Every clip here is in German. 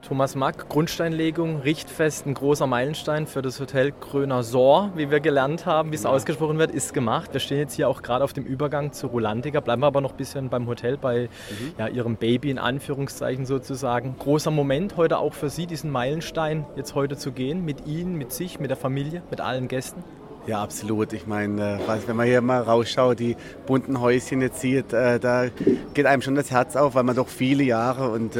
Thomas Mack, Grundsteinlegung, Richtfest, ein großer Meilenstein für das Hotel Gröner Sohr, wie wir gelernt haben, wie es ausgesprochen wird, ist gemacht. Wir stehen jetzt hier auch gerade auf dem Übergang zu Rulantica, bleiben wir aber noch ein bisschen beim Hotel, bei Ihrem Baby in Anführungszeichen sozusagen. Großer Moment heute auch für Sie, diesen Meilenstein jetzt heute zu gehen, mit Ihnen, mit sich, mit der Familie, mit allen Gästen. Ja, absolut. Ich meine, wenn man hier mal rausschaut, die bunten Häuschen jetzt sieht, da geht einem schon das Herz auf, weil man doch viele Jahre und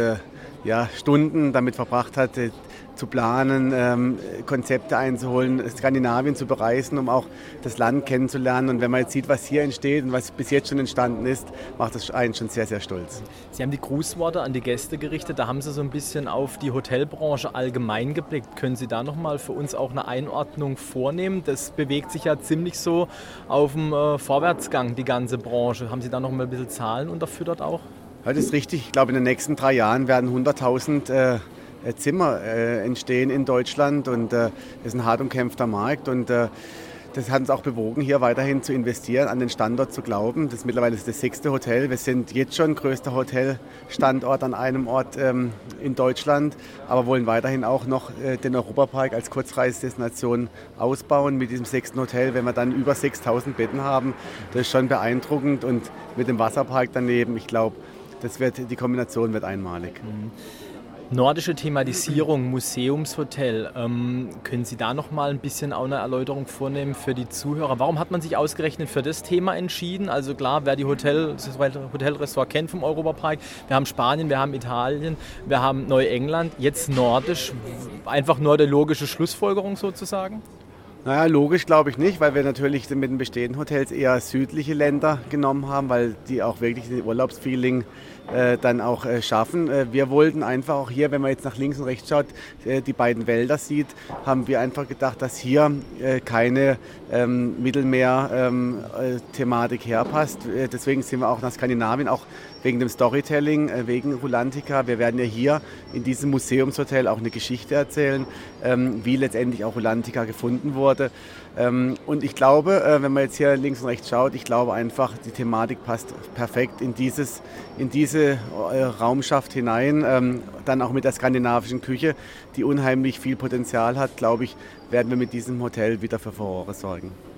Stunden damit verbracht hat, zu planen, Konzepte einzuholen, Skandinavien zu bereisen, um auch das Land kennenzulernen. Und wenn man jetzt sieht, was hier entsteht und was bis jetzt schon entstanden ist, macht das einen schon sehr, sehr stolz. Sie haben die Grußworte an die Gäste gerichtet, da haben Sie so ein bisschen auf die Hotelbranche allgemein geblickt. Können Sie da nochmal für uns auch eine Einordnung vornehmen? Das bewegt sich ja ziemlich so auf dem Vorwärtsgang, die ganze Branche. Haben Sie da noch mal ein bisschen Zahlen unterfüttert auch? Ja, das ist richtig. Ich glaube, in den nächsten 3 Jahren werden 100.000 Zimmer entstehen in Deutschland und das ist ein hart umkämpfter Markt und das hat uns auch bewogen, hier weiterhin zu investieren, an den Standort zu glauben. Das ist mittlerweile das 6. Hotel. Wir sind jetzt schon größter Hotelstandort an einem Ort in Deutschland, aber wollen weiterhin auch noch den Europapark als Kurzreisedestination ausbauen mit diesem 6. Hotel. Wenn wir dann über 6.000 Betten haben, das ist schon beeindruckend und mit dem Wasserpark daneben, ich glaube, die Kombination wird einmalig. Nordische Thematisierung, Museumshotel. Können Sie da noch mal ein bisschen auch eine Erläuterung vornehmen für die Zuhörer? Warum hat man sich ausgerechnet für das Thema entschieden? Also klar, wer das Hotelressort kennt vom Europapark, wir haben Spanien, wir haben Italien, wir haben Neuengland, jetzt nordisch, einfach nur eine logische Schlussfolgerung sozusagen? Naja, logisch glaube ich nicht, weil wir natürlich mit den bestehenden Hotels eher südliche Länder genommen haben, weil die auch wirklich den Urlaubsfeeling dann auch schaffen. Wir wollten einfach auch hier, wenn man jetzt nach links und rechts schaut, die beiden Wälder sieht, haben wir einfach gedacht, dass hier keine Mittelmeer-Thematik herpasst. Deswegen sind wir auch nach Skandinavien, auch wegen dem Storytelling, wegen Rulantica. Wir werden ja hier in diesem Museumshotel auch eine Geschichte erzählen, wie letztendlich auch Rulantica gefunden wurde. Und ich glaube, wenn man jetzt hier links und rechts schaut, ich glaube einfach, die Thematik passt perfekt in diese Raumschaft hinein. Dann auch mit der skandinavischen Küche, die unheimlich viel Potenzial hat, glaube ich, werden wir mit diesem Hotel wieder für Furore sorgen.